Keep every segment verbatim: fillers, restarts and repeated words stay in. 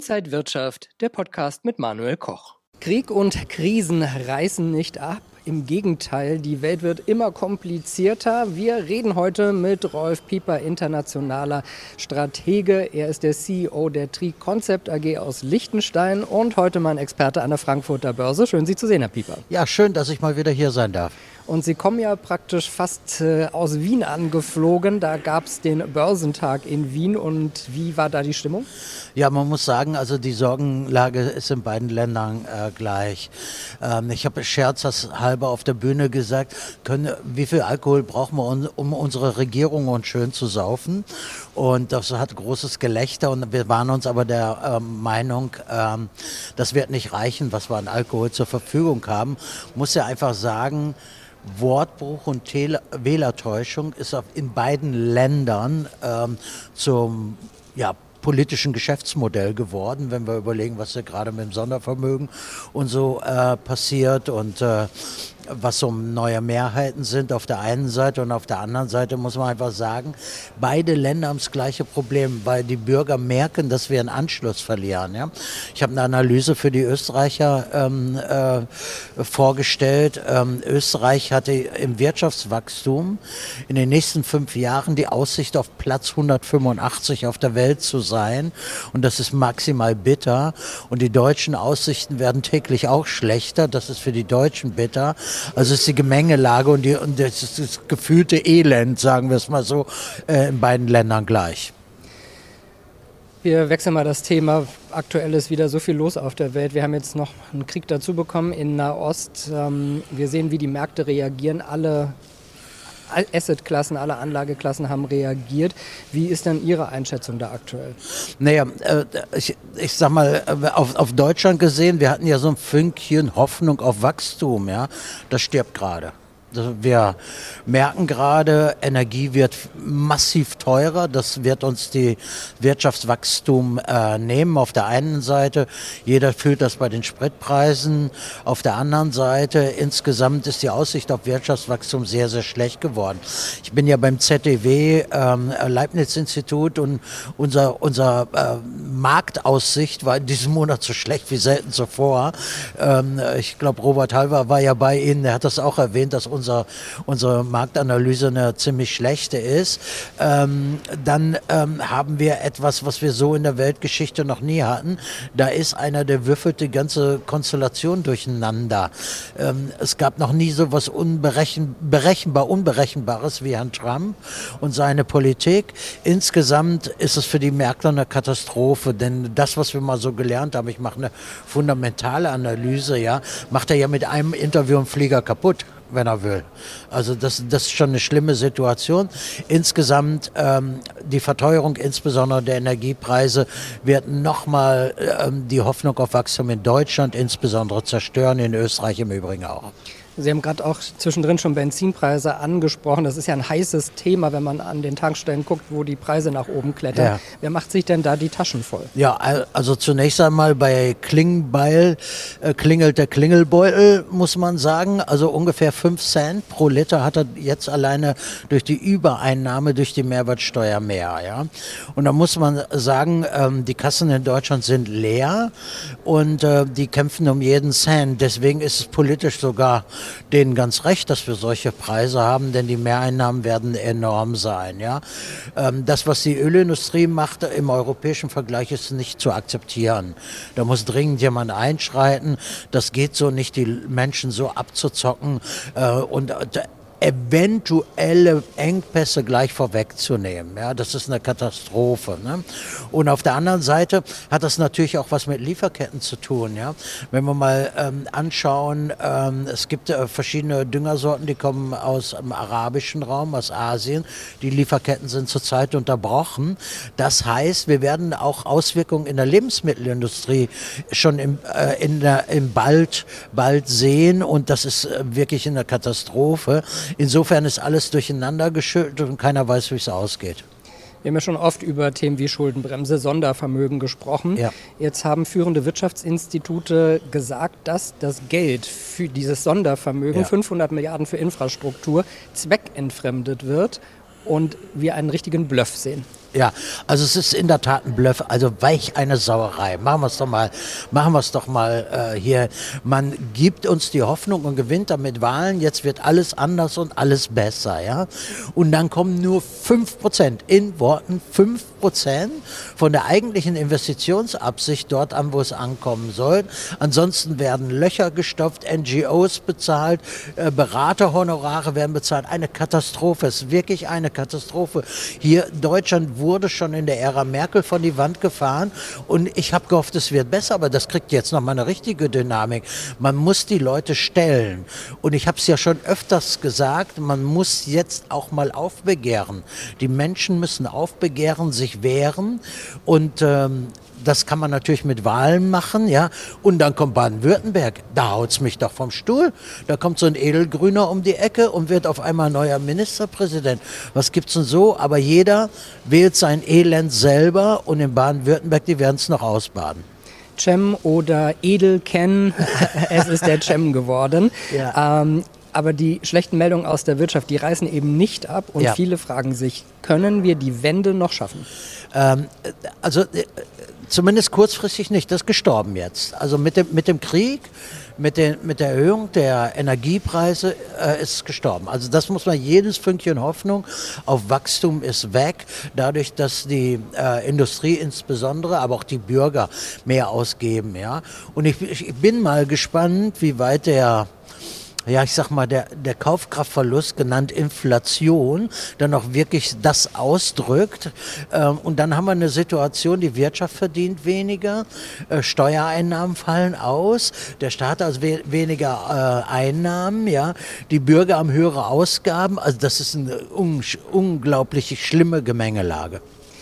Inside Wirtschaft, der Podcast mit Manuel Koch. Krieg und Krisen reißen nicht ab. Im Gegenteil, die Welt wird immer komplizierter. Wir reden heute mit Rolf Pieper, internationaler Stratege. Er ist der C E O der Tri Concept A G aus Liechtenstein und heute mein Experte an der Frankfurter Börse. Schön, Sie zu sehen, Herr Pieper. Ja, schön, dass ich mal wieder hier sein darf. Und Sie kommen ja praktisch fast äh, aus Wien angeflogen. Da gab es den Börsentag in Wien. Und wie war da die Stimmung? Ja, man muss sagen, also die Sorgenlage ist in beiden Ländern äh, gleich. Ähm, ich habe scherzhalber auf der Bühne gesagt, können, wie viel Alkohol brauchen wir, un, um unsere Regierung und schön zu saufen? Und das hat großes Gelächter. Und wir waren uns aber der äh, Meinung, ähm, das wird nicht reichen, was wir an Alkohol zur Verfügung haben. Muss ja einfach sagen, Wortbruch und Tele- Wählertäuschung ist in beiden Ländern ähm, zum ja, politischen Geschäftsmodell geworden, wenn wir überlegen, was da gerade mit dem Sondervermögen und so äh, passiert und äh, was so neue Mehrheiten sind auf der einen Seite und auf der anderen Seite muss man einfach sagen, beide Länder haben das gleiche Problem, weil die Bürger merken, dass wir einen Anschluss verlieren. Ja? Ich habe eine Analyse für die Österreicher ähm, äh, vorgestellt. Ähm, Österreich hatte im Wirtschaftswachstum in den nächsten fünf Jahren die Aussicht auf Platz hundertfünfundachtzig auf der Welt zu sein und das ist maximal bitter und die deutschen Aussichten werden täglich auch schlechter, das ist für die Deutschen bitter. Also es ist die Gemengelage und, die, und das, ist das gefühlte Elend, sagen wir es mal so, äh, in beiden Ländern gleich. Wir wechseln mal das Thema. Aktuell ist wieder so viel los auf der Welt. Wir haben jetzt noch einen Krieg dazu bekommen in Nahost. Ähm, wir sehen, wie die Märkte reagieren. Alle Assetklassen, alle Anlageklassen haben reagiert. Wie ist denn Ihre Einschätzung da aktuell? Naja, äh, ich, ich sag mal, auf, auf Deutschland gesehen, wir hatten ja so ein Fünkchen Hoffnung auf Wachstum, ja, das stirbt gerade. Wir merken gerade, Energie wird massiv teurer. Das wird uns die Wirtschaftswachstum äh, nehmen. Auf der einen Seite, jeder fühlt das bei den Spritpreisen. Auf der anderen Seite, insgesamt ist die Aussicht auf Wirtschaftswachstum sehr, sehr schlecht geworden. Ich bin ja beim Z D W, ähm, Leibniz-Institut und unser, unser äh, Marktaussicht war in diesem Monat so schlecht wie selten zuvor. Ähm, ich glaube, Robert Halver war ja bei Ihnen, der hat das auch erwähnt, dass unser Unser, unsere Marktanalyse eine ziemlich schlechte ist, ähm, dann ähm, haben wir etwas, was wir so in der Weltgeschichte noch nie hatten. Da ist einer, der würfelt die ganze Konstellation durcheinander. Ähm, es gab noch nie so was unberechen, berechenbar Unberechenbares wie Herrn Trump und seine Politik. Insgesamt ist es für die Märkte eine Katastrophe, denn das, was wir mal so gelernt haben, ich mache eine fundamentale Analyse, ja, macht er ja mit einem Interview einen Flieger kaputt, wenn er will. Also das, das ist schon eine schlimme Situation. Insgesamt ähm, die Verteuerung, insbesondere der Energiepreise, wird nochmal ähm, die Hoffnung auf Wachstum in Deutschland insbesondere zerstören, in Österreich im Übrigen auch. Sie haben gerade auch zwischendrin schon Benzinpreise angesprochen. Das ist ja ein heißes Thema, wenn man an den Tankstellen guckt, wo die Preise nach oben klettern. Ja. Wer macht sich denn da die Taschen voll? Ja, also zunächst einmal bei Klingbeil äh, klingelt der Klingelbeutel, muss man sagen. Also ungefähr fünf Cent pro Liter hat er jetzt alleine durch die Übereinnahme, durch die Mehrwertsteuer mehr. Ja? Und da muss man sagen, ähm, die Kassen in Deutschland sind leer und äh, die kämpfen um jeden Cent. Deswegen ist es politisch sogar denen ganz recht, dass wir solche Preise haben, denn die Mehreinnahmen werden enorm sein. Ja? Ähm, das, was die Ölindustrie macht im europäischen Vergleich, ist nicht zu akzeptieren. Da muss dringend jemand einschreiten. Das geht so nicht, die Menschen so abzuzocken äh, und äh, eventuelle Engpässe gleich vorwegzunehmen. Ja, das ist eine Katastrophe. Ne? Und auf der anderen Seite hat das natürlich auch was mit Lieferketten zu tun. Ja? Wenn wir mal ähm, anschauen, ähm, es gibt äh, verschiedene Düngersorten, die kommen aus dem arabischen Raum, aus Asien. Die Lieferketten sind zurzeit unterbrochen. Das heißt, wir werden auch Auswirkungen in der Lebensmittelindustrie schon im, äh, in der, im bald, bald sehen und das ist äh, wirklich eine Katastrophe. Insofern ist alles durcheinander geschüttelt und keiner weiß, wie es ausgeht. Wir haben ja schon oft über Themen wie Schuldenbremse, Sondervermögen gesprochen. Ja. Jetzt haben führende Wirtschaftsinstitute gesagt, dass das Geld für dieses Sondervermögen, ja. fünfhundert Milliarden für Infrastruktur, zweckentfremdet wird und wir einen richtigen Bluff sehen. Ja, also es ist in der Tat ein Bluff, also weich eine Sauerei. Machen wir es doch mal, machen wir es doch mal äh, hier. Man gibt uns die Hoffnung und gewinnt damit Wahlen, jetzt wird alles anders und alles besser, ja. Und dann kommen nur fünf Prozent, in Worten fünf Prozent von der eigentlichen Investitionsabsicht dort an, wo es ankommen soll. Ansonsten werden Löcher gestopft, N G Os bezahlt, äh, Beraterhonorare werden bezahlt. Eine Katastrophe, es ist wirklich eine Katastrophe. Hier, Deutschland wurde schon in der Ära Merkel von die Wand gefahren und ich habe gehofft, es wird besser, aber das kriegt jetzt nochmal eine richtige Dynamik. Man muss die Leute stellen und ich habe es ja schon öfters gesagt, man muss jetzt auch mal aufbegehren. Die Menschen müssen aufbegehren, sich wehren und ähm, das kann man natürlich mit Wahlen machen, ja. Und dann kommt Baden-Württemberg, da haut's mich doch vom Stuhl. Da kommt so ein Edelgrüner um die Ecke und wird auf einmal neuer Ministerpräsident. Was gibt's denn so? Aber jeder wählt sein Elend selber und in Baden-Württemberg, die werden es noch ausbaden. Cem oder Edelken, es ist der Cem geworden. Ja. Ähm, aber die schlechten Meldungen aus der Wirtschaft, die reißen eben nicht ab und Ja. viele fragen sich, können wir die Wende noch schaffen? Ähm, also äh, zumindest kurzfristig nicht, das ist gestorben jetzt. Also mit dem, mit dem Krieg, mit, den, mit der Erhöhung der Energiepreise äh, ist es gestorben. Also das muss man, jedes Fünkchen Hoffnung auf Wachstum ist weg, dadurch, dass die äh, Industrie insbesondere, aber auch die Bürger mehr ausgeben. Ja? Und ich, ich bin mal gespannt, wie weit der ja, ich sag mal, der, der Kaufkraftverlust, genannt Inflation, dann auch wirklich das ausdrückt. Ähm, und dann haben wir eine Situation, die Wirtschaft verdient weniger, äh, Steuereinnahmen fallen aus, der Staat hat also we- weniger äh, Einnahmen, ja, die Bürger haben höhere Ausgaben. Also das ist eine un- unglaublich schlimme Gemengelage.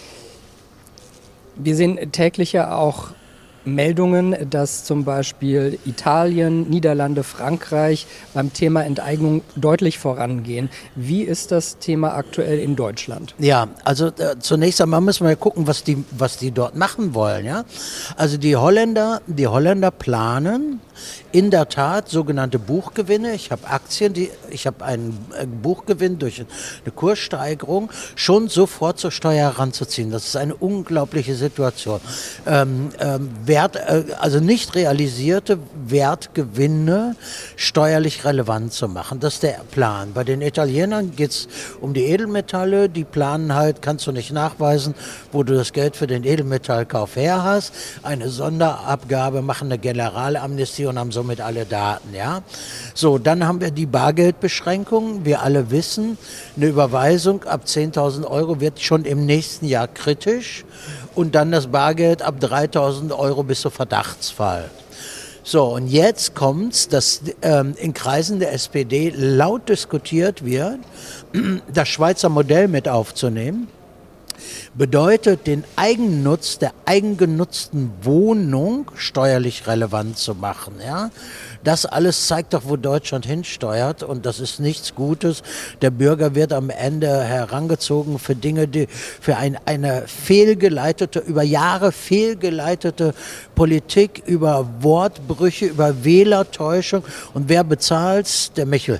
Wir sehen täglich ja auch Meldungen, dass zum Beispiel Italien, Niederlande, Frankreich beim Thema Enteignung deutlich vorangehen. Wie ist das Thema aktuell in Deutschland? Ja, also äh, zunächst einmal müssen wir ja gucken, was die, was die dort machen wollen. Ja? Also die Holländer, die Holländer planen in der Tat sogenannte Buchgewinne. Ich habe Aktien, die, ich habe einen äh, Buchgewinn durch eine Kurssteigerung schon sofort zur Steuer heranzuziehen. Das ist eine unglaubliche Situation. Ähm, ähm, Wert, äh, also nicht realisierte Wertgewinne steuerlich relevant zu machen. Das ist der Plan. Bei den Italienern geht es um die Edelmetalle. Die planen halt, kannst du nicht nachweisen, wo du das Geld für den Edelmetallkauf her hast. Eine Sonderabgabe, machen eine Generalamnestie und haben somit alle Daten. Ja? So, dann haben wir die Bargeldbeschränkung. Wir alle wissen, eine Überweisung ab zehntausend Euro wird schon im nächsten Jahr kritisch. Und dann das Bargeld ab dreitausend Euro bis zu Verdachtsfall. So, und jetzt kommt's, dass ähm, in Kreisen der S P D laut diskutiert wird, das Schweizer Modell mit aufzunehmen. Bedeutet, den Eigennutz der eigengenutzten Wohnung steuerlich relevant zu machen. Ja? Das alles zeigt doch, wo Deutschland hinsteuert und das ist nichts Gutes. Der Bürger wird am Ende herangezogen für Dinge, die für ein, eine fehlgeleitete, über Jahre fehlgeleitete Politik, über Wortbrüche, über Wählertäuschung. Und wer bezahlt's? Der Michel.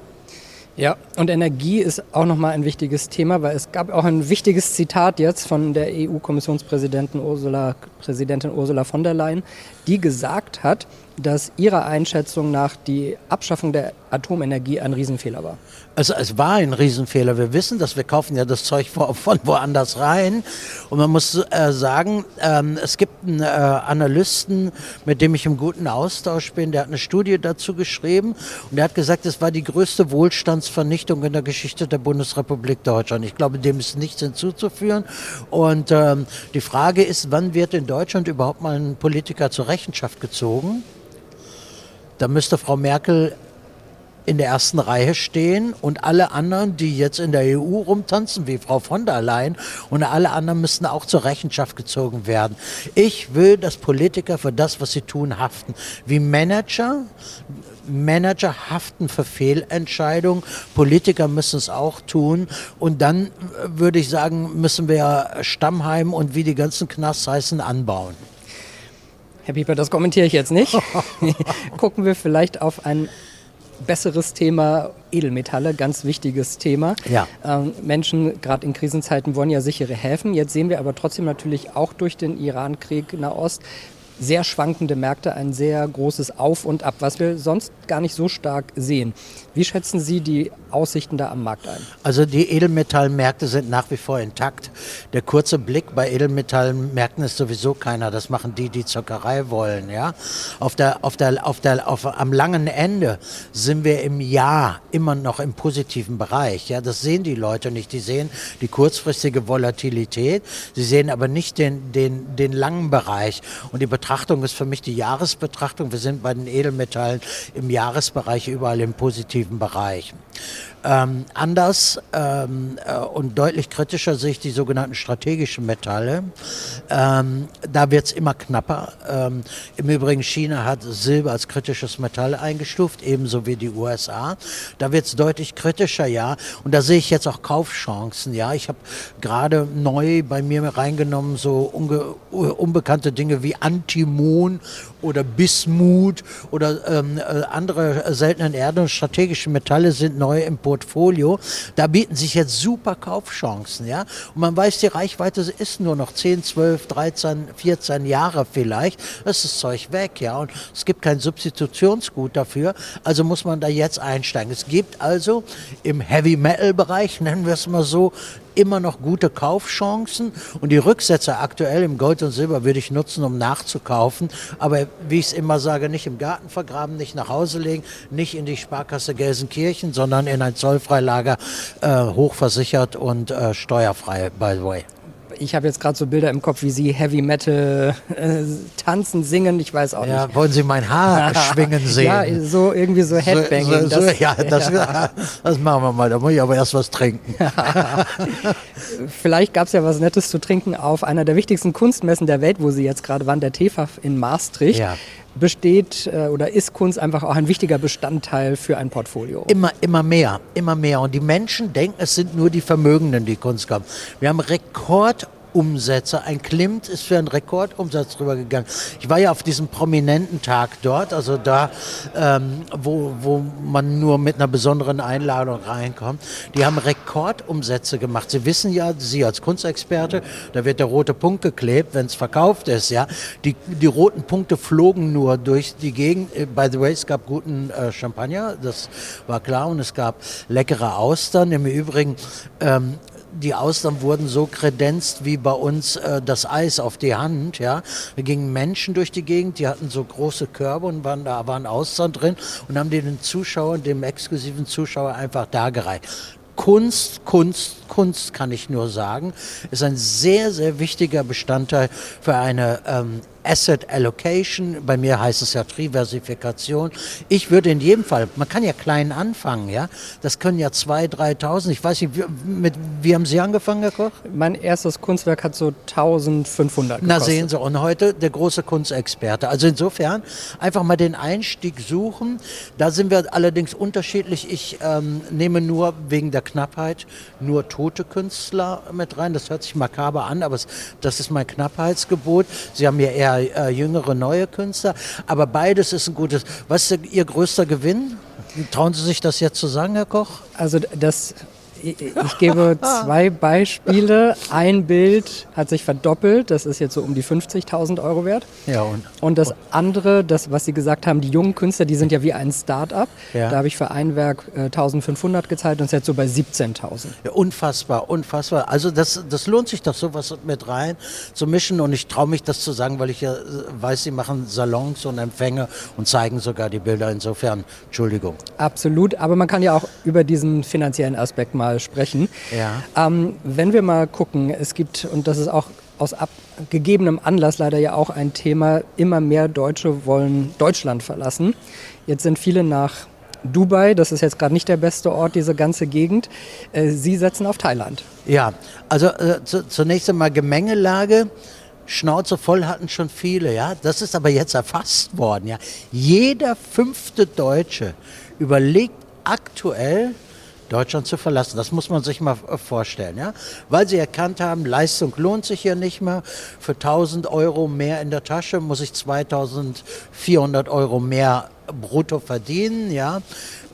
Ja, und Energie ist auch nochmal ein wichtiges Thema, weil es gab auch ein wichtiges Zitat jetzt von der E U-Kommissionspräsidentin Ursula, Präsidentin Ursula von der Leyen, die gesagt hat, dass ihrer Einschätzung nach die Abschaffung der Atomenergie ein Riesenfehler war. Also es war ein Riesenfehler. Wir wissen das, wir kaufen ja das Zeug von woanders rein. Und man muss äh, sagen, ähm, es gibt einen äh, Analysten, mit dem ich im guten Austausch bin, der hat eine Studie dazu geschrieben und der hat gesagt, es war die größte Wohlstandsvernichtung in der Geschichte der Bundesrepublik Deutschland. Ich glaube, dem ist nichts hinzuzufügen. Und ähm, die Frage ist, wann wird in Deutschland überhaupt mal ein Politiker zur Rechenschaft gezogen? Da müsste Frau Merkel in der ersten Reihe stehen und alle anderen, die jetzt in der E U rumtanzen, wie Frau von der Leyen, und alle anderen müssten auch zur Rechenschaft gezogen werden. Ich will, dass Politiker für das, was sie tun, haften. Wie Manager, Manager haften für Fehlentscheidungen, Politiker müssen es auch tun und dann würde ich sagen, müssen wir Stammheim und wie die ganzen Knasts heißen, anbauen. Herr Pieper, das kommentiere ich jetzt nicht. Gucken wir vielleicht auf ein besseres Thema, Edelmetalle, ganz wichtiges Thema. Ja. Ähm, Menschen, gerade in Krisenzeiten, wollen ja sichere Häfen. Jetzt sehen wir aber trotzdem natürlich auch durch den Iran-Krieg Nahost sehr schwankende Märkte, ein sehr großes Auf und Ab, was wir sonst gar nicht so stark sehen. Wie schätzen Sie die Aussichten da am Markt ein? Also die Edelmetallmärkte sind nach wie vor intakt. Der kurze Blick bei Edelmetallmärkten ist sowieso keiner. Das machen die, die Zockerei wollen. Ja? Auf der, auf der, auf der, auf, am langen Ende sind wir im Jahr immer noch im positiven Bereich. Ja? Das sehen die Leute nicht. Die sehen die kurzfristige Volatilität. Sie sehen aber nicht den, den, den langen Bereich. Und die Betrachtung ist für mich die Jahresbetrachtung. Wir sind bei den Edelmetallen im Jahresbereich überall im positiven Bereich. Ähm, anders ähm, äh, und deutlich kritischer sehe ich die sogenannten strategischen Metalle. Ähm, da wird es immer knapper. Ähm, Im Übrigen, China hat Silber als kritisches Metall eingestuft, ebenso wie die U S A. Da wird es deutlich kritischer, ja. Und da sehe ich jetzt auch Kaufchancen, ja. Ich habe gerade neu bei mir reingenommen so unge unbekannte Dinge wie Antimon oder Bismut oder ähm, äh, andere seltenen Erden und strategische Metalle sind neu im Portfolio. Da bieten sich jetzt super Kaufchancen, ja. Und man weiß, die Reichweite ist nur noch zehn, zwölf, dreizehn, vierzehn Jahre vielleicht. Das ist das Zeug weg, ja. Und es gibt kein Substitutionsgut dafür. Also muss man da jetzt einsteigen. Es gibt also im Heavy-Metal-Bereich, nennen wir es mal so, immer noch gute Kaufchancen und die Rücksätze aktuell im Gold und Silber würde ich nutzen, um nachzukaufen. Aber wie ich es immer sage, nicht im Garten vergraben, nicht nach Hause legen, nicht in die Sparkasse Gelsenkirchen, sondern in ein Zollfreilager, äh, hochversichert und äh, steuerfrei, by the way. Ich habe jetzt gerade so Bilder im Kopf, wie Sie Heavy Metal äh, tanzen, singen, ich weiß auch ja, nicht. Wollen Sie mein Haar schwingen sehen? Ja, so irgendwie so Headbanging. So, so, so, das, ja, das, ja. das machen wir mal, da muss ich aber erst was trinken. Vielleicht gab es ja was Nettes zu trinken auf einer der wichtigsten Kunstmessen der Welt, wo Sie jetzt gerade waren, der T F A F in Maastricht. Ja. Besteht äh, oder ist Kunst einfach auch ein wichtiger Bestandteil für ein Portfolio? Immer, immer mehr, immer mehr. Und die Menschen denken, es sind nur die Vermögenden, die Kunst kaufen. Wir haben Rekordumsätze. Ein Klimt ist für einen Rekordumsatz drüber gegangen. Ich war ja auf diesem prominenten Tag dort, also da, ähm, wo, wo man nur mit einer besonderen Einladung reinkommt. Die haben Rekordumsätze gemacht. Sie wissen ja, Sie als Kunstexperte, da wird der rote Punkt geklebt, wenn es verkauft ist. Ja, die, die roten Punkte flogen nur durch die Gegend. By the way, es gab guten äh, Champagner, das war klar, und es gab leckere Austern. Im Übrigen, ähm, die Austern wurden so kredenzt wie bei uns äh, das Eis auf die Hand. Ja, da gingen Menschen durch die Gegend, die hatten so große Körbe und waren, da waren Austern drin und haben die den Zuschauern, dem exklusiven Zuschauer einfach dargereicht. Kunst, Kunst, Kunst kann ich nur sagen, ist ein sehr, sehr wichtiger Bestandteil für eine ähm, Asset Allocation. Bei mir heißt es ja Diversifikation. Ich würde in jedem Fall, man kann ja klein anfangen, ja. Das können ja zweitausend, dreitausend. Ich weiß nicht, wie, mit, wie haben Sie angefangen, Herr Koch? Mein erstes Kunstwerk hat so eintausendfünfhundert gekostet. Na sehen Sie, und heute der große Kunstexperte. Also insofern einfach mal den Einstieg suchen. Da sind wir allerdings unterschiedlich. Ich ähm, nehme nur wegen der Knappheit nur tote Künstler mit rein. Das hört sich makaber an, aber es, das ist mein Knappheitsgebot. Sie haben ja eher äh, jüngere, neue Künstler, aber beides ist ein gutes. Was ist Ihr größter Gewinn? Trauen Sie sich das jetzt zu sagen, Herr Koch? Also das... Ich gebe zwei Beispiele. Ein Bild hat sich verdoppelt, das ist jetzt so um die fünfzigtausend Euro wert. Ja, und, und das andere, das, was Sie gesagt haben, die jungen Künstler, die sind ja wie ein Start-up. Ja. Da habe ich für ein Werk äh, eintausendfünfhundert gezahlt und ist jetzt so bei siebzehntausend. Ja, unfassbar, unfassbar. Also das, das lohnt sich doch, sowas mit rein zu mischen, und ich traue mich das zu sagen, weil ich ja weiß, Sie machen Salons und Empfänge und zeigen sogar die Bilder. Insofern, Entschuldigung. Absolut, aber man kann ja auch über diesen finanziellen Aspekt mal sprechen. Ja. Ähm, wenn wir mal gucken, es gibt, und das ist auch aus ab, gegebenem Anlass leider ja auch ein Thema, immer mehr Deutsche wollen Deutschland verlassen. Jetzt sind viele nach Dubai, das ist jetzt gerade nicht der beste Ort, diese ganze Gegend. Äh, Sie setzen auf Thailand. Ja, also äh, zu, zunächst einmal Gemengelage. Schnauze voll hatten schon viele, ja. Das ist aber jetzt erfasst worden, ja. Jeder fünfte Deutsche überlegt aktuell, Deutschland zu verlassen. Das muss man sich mal vorstellen, ja. Weil sie erkannt haben, Leistung lohnt sich ja nicht mehr. Für tausend Euro mehr in der Tasche muss ich zweitausendvierhundert Euro mehr brutto verdienen, ja.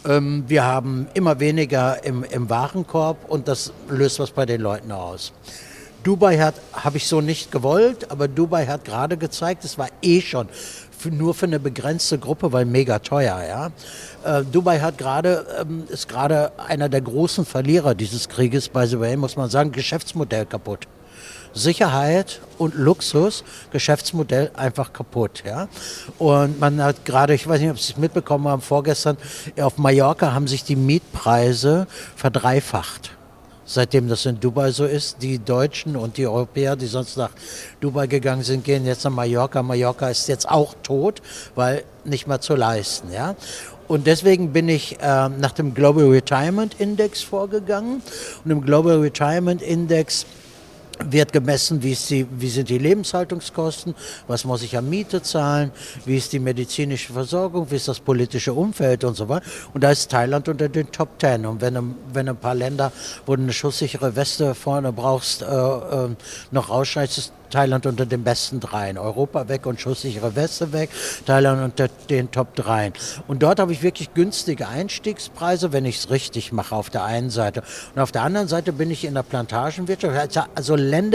Ähm, wir haben immer weniger im, im Warenkorb und das löst was bei den Leuten aus. Dubai hat, habe ich so nicht gewollt, aber Dubai hat gerade gezeigt, es war eh schon für, nur für eine begrenzte Gruppe, weil mega teuer, ja. Äh, Dubai hat gerade, ähm, ist gerade einer der großen Verlierer dieses Krieges, by the way, muss man sagen, Geschäftsmodell kaputt. Sicherheit und Luxus, Geschäftsmodell einfach kaputt, ja. Und man hat gerade, ich weiß nicht, ob Sie es mitbekommen haben, vorgestern auf Mallorca haben sich die Mietpreise verdreifacht. Seitdem das in Dubai so ist, die Deutschen und die Europäer, die sonst nach Dubai gegangen sind, gehen jetzt nach Mallorca. Mallorca ist jetzt auch tot, weil nicht mehr zu leisten, ja. Und deswegen bin ich äh, nach dem Global Retirement Index vorgegangen. Und im Global Retirement Index wird gemessen, wie, ist die, wie sind die Lebenshaltungskosten, was muss ich an Miete zahlen, wie ist die medizinische Versorgung, wie ist das politische Umfeld und so weiter. Und da ist Thailand unter den Top Ten. Und wenn, wenn ein paar Länder, wo du eine schusssichere Weste vorne brauchst, äh, äh, noch rausschneidest, ist Thailand unter den besten dreien. Europa weg und schusssichere Weste weg, Thailand unter den Top dreien. Und dort habe ich wirklich günstige Einstiegspreise, wenn ich es richtig mache, auf der einen Seite. Und auf der anderen Seite bin ich in der Plantagenwirtschaft, also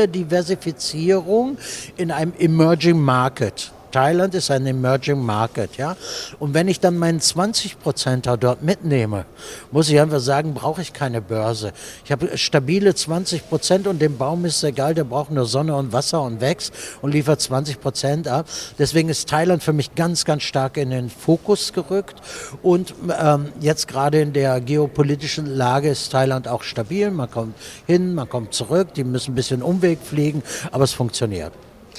Länderdiversifizierung in einem Emerging Market. Thailand ist ein Emerging Market, ja. Und wenn ich dann meinen zwanzig Prozenter dort mitnehme, muss ich einfach sagen, brauche ich keine Börse. Ich habe stabile zwanzig Prozent und dem Baum ist egal, der braucht nur Sonne und Wasser und wächst und liefert zwanzig Prozent ab. Deswegen ist Thailand für mich ganz, ganz stark in den Fokus gerückt. Und ähm, jetzt gerade in der geopolitischen Lage ist Thailand auch stabil. Man kommt hin, man kommt zurück, die müssen ein bisschen Umweg fliegen, aber es funktioniert.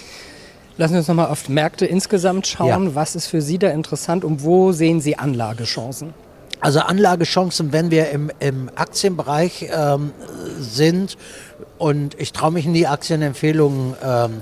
Lassen Sie uns nochmal auf Märkte insgesamt schauen. Ja. Was ist für Sie da interessant und wo sehen Sie Anlagechancen? Also Anlagechancen, wenn wir im, im Aktienbereich ähm, sind, und ich traue mich nie, Aktienempfehlungen ähm,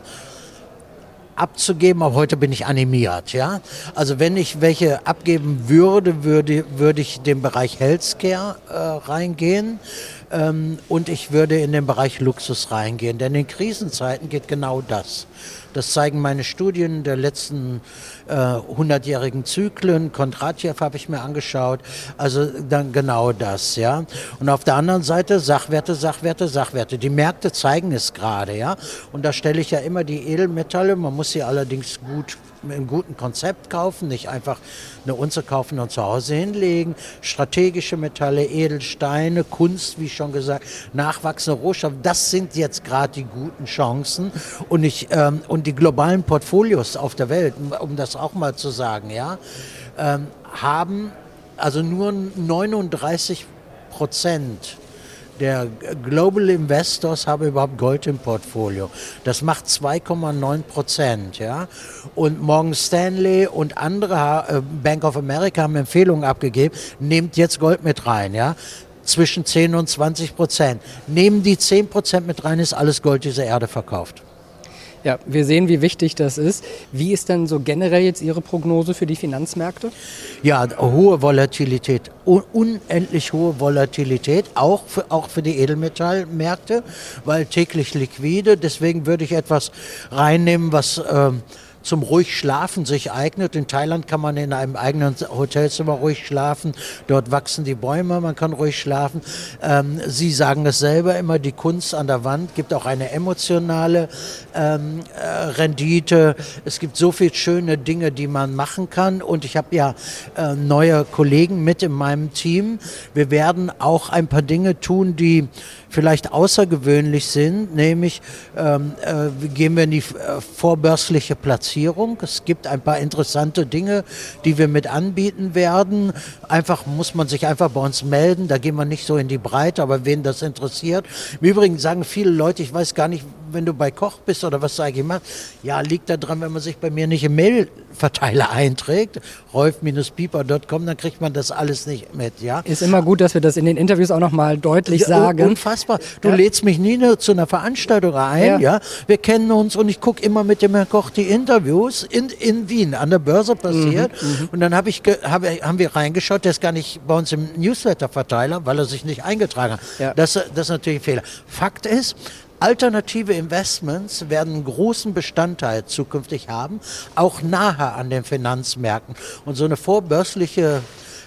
abzugeben, aber heute bin ich animiert, ja. Also wenn ich welche abgeben würde, würde, würde ich den Bereich Healthcare äh, reingehen. Ähm, und ich würde in den Bereich Luxus reingehen, denn in Krisenzeiten geht genau das. Das zeigen meine Studien der letzten äh, hundertjährigen Zyklen. Kondratjew habe ich mir angeschaut. Also dann genau das, ja. Und auf der anderen Seite Sachwerte, Sachwerte, Sachwerte. Die Märkte zeigen es gerade, ja. Und da stelle ich ja immer die Edelmetalle. Man muss sie allerdings gut mit einem guten Konzept kaufen, nicht einfach eine Unze kaufen und zu Hause hinlegen. Strategische Metalle, Edelsteine, Kunst, wie schon gesagt, nachwachsende Rohstoffe, das sind jetzt gerade die guten Chancen. Und, ich, ähm, und die globalen Portfolios auf der Welt, um das auch mal zu sagen, ja, ähm, haben also nur neununddreißig Prozent der Global Investors haben überhaupt Gold im Portfolio. Das macht zwei Komma neun Prozent, ja. Und Morgan Stanley und andere, Bank of America, haben Empfehlungen abgegeben, nehmt jetzt Gold mit rein, ja. Zwischen zehn und zwanzig Prozent. Nehmen die zehn Prozent mit rein, ist alles Gold dieser Erde verkauft. Ja, wir sehen, wie wichtig das ist. Wie ist denn so generell jetzt Ihre Prognose für die Finanzmärkte? Ja, hohe Volatilität, unendlich hohe Volatilität, auch für, auch für die Edelmetallmärkte, weil täglich liquide. Deswegen würde ich etwas reinnehmen, was ähm, zum ruhig Schlafen sich eignet. In Thailand kann man in einem eigenen Hotelzimmer ruhig schlafen. Dort wachsen die Bäume, man kann ruhig schlafen. Ähm, Sie sagen es selber immer, die Kunst an der Wand gibt auch eine emotionale ähm, äh, Rendite. Es gibt so viele schöne Dinge, die man machen kann. Und ich habe ja äh, neue Kollegen mit in meinem Team. Wir werden auch ein paar Dinge tun, die vielleicht außergewöhnlich sind, nämlich ähm, äh, gehen wir in die äh, vorbörsliche Platzierung. Es gibt ein paar interessante Dinge, die wir mit anbieten werden. Einfach muss man sich einfach bei uns melden, da gehen wir nicht so in die Breite, aber wen das interessiert. Im Übrigen sagen viele Leute, ich weiß gar nicht, wenn du bei Koch bist oder was sage ich mal, ja, liegt da dran, wenn man sich bei mir nicht im Mailverteiler einträgt, rolf Bindestrich pieper Punkt com, dann kriegt man das alles nicht mit, ja. Ist immer gut, dass wir das in den Interviews auch nochmal deutlich ja, sagen. Unfassbar. Du ja. lädst mich nie zu einer Veranstaltung ein, ja. ja. Wir kennen uns und ich gucke immer mit dem Herrn Koch die Interviews in, in Wien, an der Börse passiert. Mhm, und dann hab ich ge, hab, haben wir reingeschaut, der ist gar nicht bei uns im Newsletter-Verteiler, weil er sich nicht eingetragen hat. Ja. Das, das ist natürlich ein Fehler. Fakt ist, alternative Investments werden einen großen Bestandteil zukünftig haben, auch nahe an den Finanzmärkten. Und so eine vorbörsliche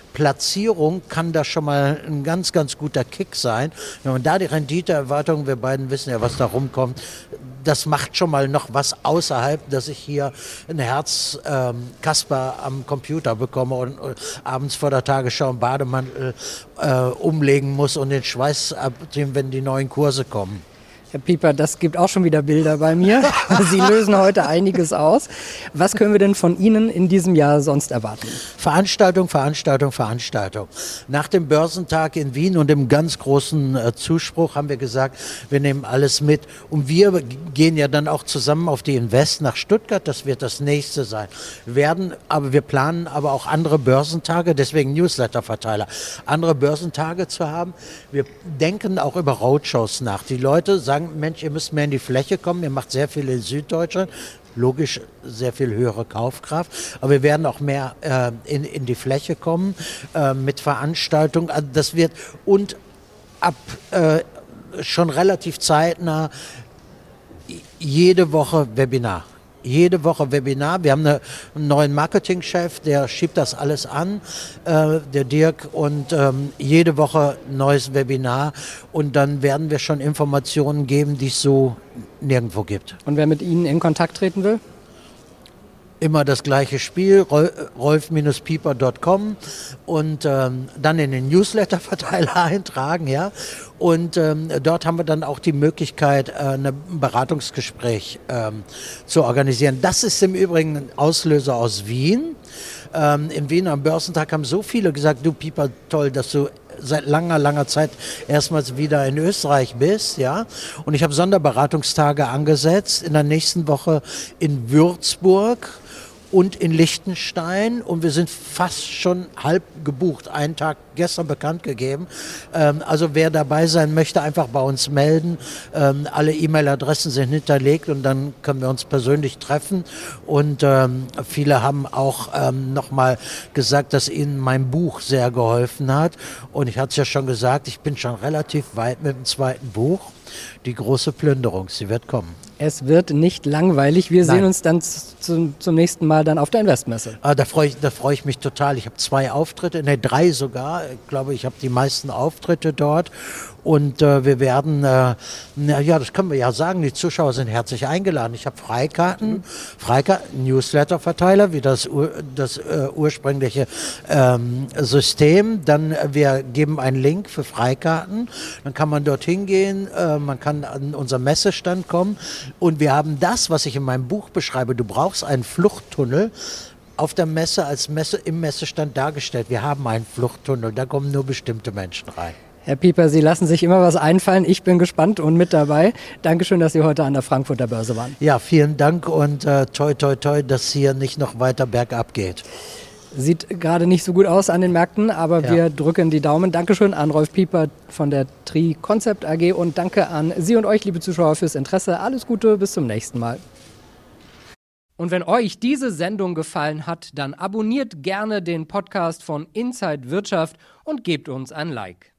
Platzierung kann da schon mal ein ganz, ganz guter Kick sein. Wenn man da die Renditeerwartung, wir beiden wissen ja, was da rumkommt, das macht schon mal noch was außerhalb, dass ich hier ein Herz ähm, Kasper am Computer bekomme und, und abends vor der Tagesschau einen Bademantel äh, umlegen muss und den Schweiß abziehen, wenn die neuen Kurse kommen. Herr Pieper, das gibt auch schon wieder Bilder bei mir. Sie lösen heute einiges aus. Was können wir denn von Ihnen in diesem Jahr sonst erwarten? Veranstaltung, Veranstaltung, Veranstaltung. Nach dem Börsentag in Wien und dem ganz großen äh, Zuspruch haben wir gesagt, wir nehmen alles mit. Und wir gehen ja dann auch zusammen auf die Invest nach Stuttgart. Das wird das nächste sein. Wir werden, aber wir planen aber auch andere Börsentage, deswegen Newsletterverteiler, andere Börsentage zu haben. Wir denken auch über Roadshows nach. Die Leute sagen, Mensch, ihr müsst mehr in die Fläche kommen, ihr macht sehr viel in Süddeutschland, logisch sehr viel höhere Kaufkraft, aber wir werden auch mehr äh, in, in die Fläche kommen äh, mit Veranstaltungen, also das wird und ab äh, schon relativ zeitnah jede Woche Webinar. Jede Woche Webinar. Wir haben eine, einen neuen Marketingchef, der schiebt das alles an, äh, der Dirk, und ähm, jede Woche ein neues Webinar. Und dann werden wir schon Informationen geben, die es so nirgendwo gibt. Und wer mit Ihnen in Kontakt treten will? Immer das gleiche Spiel, rolf pieper punkt com und ähm, dann in den Newsletterverteiler eintragen, ja. Und ähm, dort haben wir dann auch die Möglichkeit, äh, ein Beratungsgespräch ähm, zu organisieren. Das ist im Übrigen ein Auslöser aus Wien. Ähm, in Wien am Börsentag haben so viele gesagt, du Pieper, toll, dass du seit langer, langer Zeit erstmals wieder in Österreich bist, ja. Und ich habe Sonderberatungstage angesetzt in der nächsten Woche in Würzburg und in Liechtenstein, und wir sind fast schon halb gebucht. Einen Tag gestern bekannt gegeben. Ähm, also wer dabei sein möchte, einfach bei uns melden. Ähm, alle E-Mail-Adressen sind hinterlegt und dann können wir uns persönlich treffen. Und ähm, viele haben auch ähm, nochmal gesagt, dass ihnen mein Buch sehr geholfen hat. Und ich hatte es ja schon gesagt, ich bin schon relativ weit mit dem zweiten Buch. Die große Plünderung, sie wird kommen. Es wird nicht langweilig. Wir Nein. sehen uns dann zum, zum nächsten Mal dann auf der Investmesse. Ah, da freue ich, da freu ich mich total. Ich habe zwei Auftritte, ne, drei sogar. Ich glaube, ich habe die meisten Auftritte dort. Und äh, wir werden, äh, na ja, das können wir ja sagen, die Zuschauer sind herzlich eingeladen. Ich habe Freikarten, mhm. Freikarten, Newsletterverteiler, wie das, ur, das äh, ursprüngliche ähm, System. Dann, äh, wir geben einen Link für Freikarten. Dann kann man dorthin gehen, äh, man kann an unseren Messestand kommen. Und wir haben das, was ich in meinem Buch beschreibe, du brauchst einen Fluchttunnel, auf der Messe als Messe im Messestand dargestellt. Wir haben einen Fluchttunnel, da kommen nur bestimmte Menschen rein. Herr Pieper, Sie lassen sich immer was einfallen. Ich bin gespannt und mit dabei. Dankeschön, dass Sie heute an der Frankfurter Börse waren. Ja, vielen Dank und äh, toi, toi, toi, dass hier nicht noch weiter bergab geht. Sieht gerade nicht so gut aus an den Märkten, aber ja. wir drücken die Daumen. Dankeschön an Rolf Pieper von der Tri Concept A G und danke an Sie und euch, liebe Zuschauer, fürs Interesse. Alles Gute, bis zum nächsten Mal. Und wenn euch diese Sendung gefallen hat, dann abonniert gerne den Podcast von Inside Wirtschaft und gebt uns ein Like.